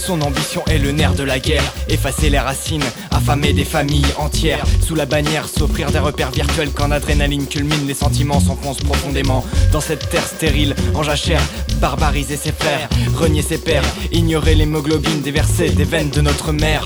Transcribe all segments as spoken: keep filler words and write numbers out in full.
Son ambition est le nerf de la guerre, effacer les racines, affamer des familles entières. Sous la bannière, s'offrir des repères virtuels quand l'adrénaline culmine, les sentiments s'enfoncent profondément dans cette terre stérile, en jachère. Barbariser ses frères, renier ses pères, ignorer l'hémoglobine déversée des veines de notre mère.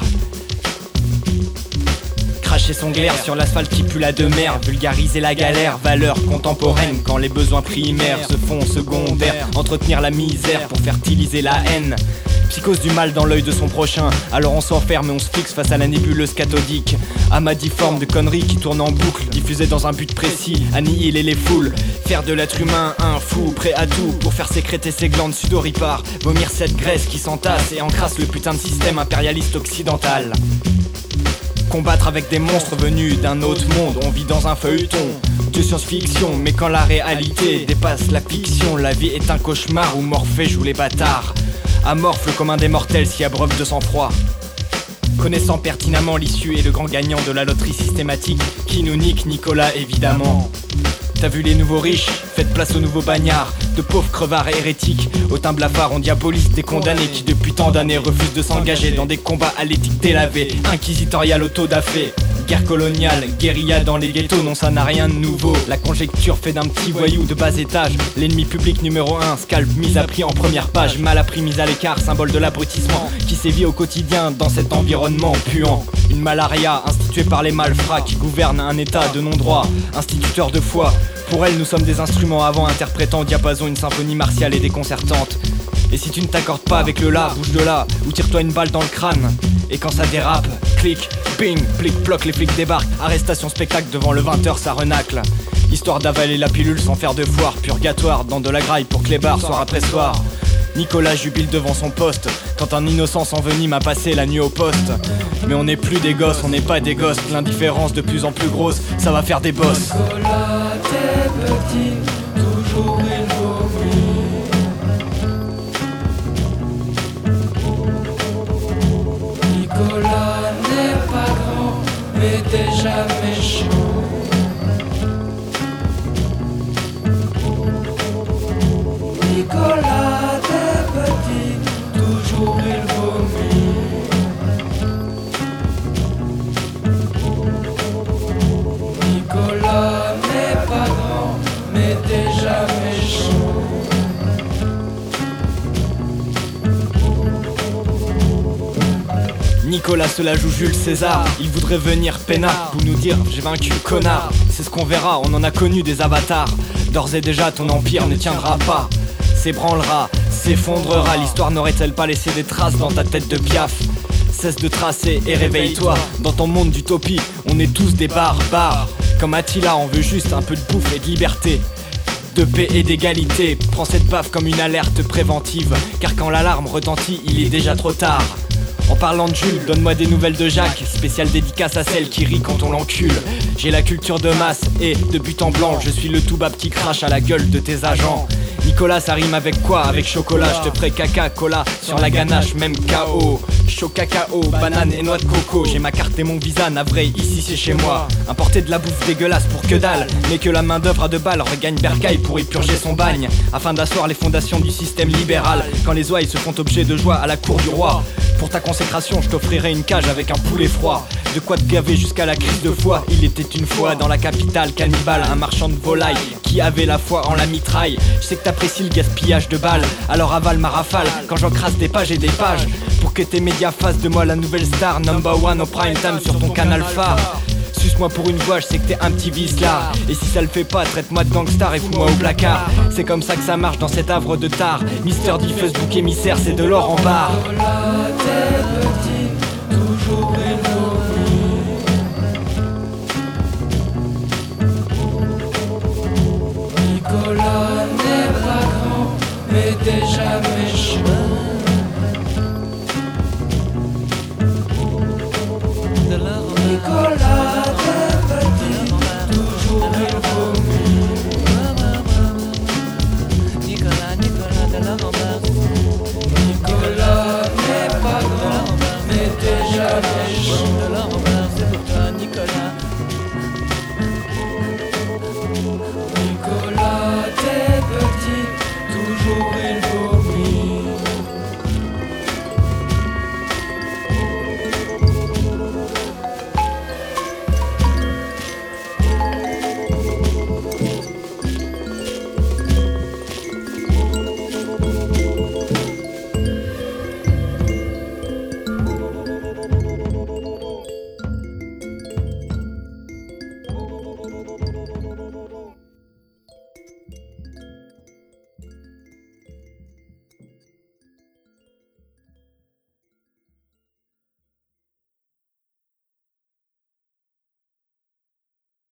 Cracher son glaire sur l'asphalte qui pue la demeure, vulgariser la galère, valeur contemporaine quand les besoins primaires se font secondaires, entretenir la misère pour fertiliser la haine. Psychose du mal dans l'œil de son prochain, alors on s'enferme et on se fixe face à la nébuleuse cathodique. Amas difforme de conneries qui tournent en boucle, diffusées dans un but précis, annihiler les foules. Faire de l'être humain un fou, prêt à tout pour faire sécréter ses glandes sudoripares. Vomir cette graisse qui s'entasse et encrasse le putain de système impérialiste occidental. Combattre avec des monstres venus d'un autre monde, on vit dans un feuilleton de science-fiction. Mais quand la réalité dépasse la fiction, la vie est un cauchemar où Morphée joue les bâtards. Amorphe le commun des mortels s'y abreuve de sang-froid. Connaissant pertinemment l'issue et le grand gagnant de la loterie systématique qui nous nique, Nicolas évidemment. T'as vu les nouveaux riches? Faites place aux nouveaux bagnards, de pauvres crevards hérétiques. Au teint blafard on diabolise des condamnés qui depuis tant d'années refusent de s'engager dans des combats à l'éthique délavée, inquisitorial auto-da-fé. Guerre coloniale, guérilla dans les ghettos, non ça n'a rien de nouveau. La conjecture fait d'un petit voyou de bas étage l'ennemi public numéro un, scalp mis à prix en première page. Mal appris, mis à l'écart, symbole de l'abrutissement qui sévit au quotidien dans cet environnement puant. Une malaria instituée par les malfrats qui gouvernent un état de non-droit, instituteur de foi. Pour elle nous sommes des instruments avant interprétant au diapason une symphonie martiale et déconcertante. Et si tu ne t'accordes pas avec le là, bouge de là, ou tire-toi une balle dans le crâne. Et quand ça dérape, clic, ping, plic, ploc, les flics débarquent. Arrestation spectacle devant le vingt heures, ça renacle. Histoire d'avaler la pilule sans faire de foire, purgatoire dans de la graille pour clébard soir après soir. Nicolas jubile devant son poste quand un innocent s'envenime à passer la nuit au poste. Mais on n'est plus des gosses, on n'est pas des gosses. L'indifférence de plus en plus grosse, ça va faire des bosses. Nicolas, t'es petit, toujours il vomit. Nicolas n'est pas grand, mais déjà méchant. Nicolas, t'es petit, toujours il vomit. Nicolas n'est pas grand, mais déjà méchant. Nicolas se la joue Jules César, il voudrait venir peinard pour nous dire j'ai vaincu connard. C'est ce qu'on verra, on en a connu des avatars. D'ores et déjà ton empire ne tiendra pas, s'ébranlera, s'effondrera. L'histoire n'aurait-elle pas laissé des traces dans ta tête de piaf? Cesse de tracer et réveille-toi. Dans ton monde d'utopie, on est tous des barbares. Comme Attila, on veut juste un peu de bouffe et de liberté, de paix et d'égalité. Prends cette baffe comme une alerte préventive, car quand l'alarme retentit, il est déjà trop tard. En parlant de Jules, donne-moi des nouvelles de Jacques. Spéciale dédicace à celle qui rit quand on l'encule. J'ai la culture de masse et de but en blanc. Je suis le toubab qui crache à la gueule de tes agents. Nicolas, ça rime avec quoi? Avec chocolat, je te ferai caca, cola sur la ganache, même K O. Chaud cacao, banane et noix de coco. J'ai ma carte et mon visa, navré, ici c'est chez moi. Importer de la bouffe dégueulasse pour que dalle, mais que la main d'œuvre à deux balles regagne bercaille pour y purger son bagne, afin d'asseoir les fondations du système libéral. Quand les ouailles se font objet de joie à la cour du roi, pour ta consécration, je t'offrirai une cage avec un poulet froid. De quoi te gaver jusqu'à la crise de foi. Il était une fois dans la capitale cannibale, un marchand de volailles qui avait la foi en la mitraille. Je sais que t'apprécies le gaspillage de balles, alors avale ma rafale quand j'encrasse des pages et des pages, pour que tes médias fassent de moi la nouvelle star, number one au prime time sur ton canal phare. Suce-moi pour une fois, je sais que t'es un petit vicelard. Et si ça le fait pas, traite-moi de gangstar et fous-moi au placard. C'est comme ça que ça marche dans cet havre de tard. Mister D, Facebook émissaire, c'est de l'or en barre.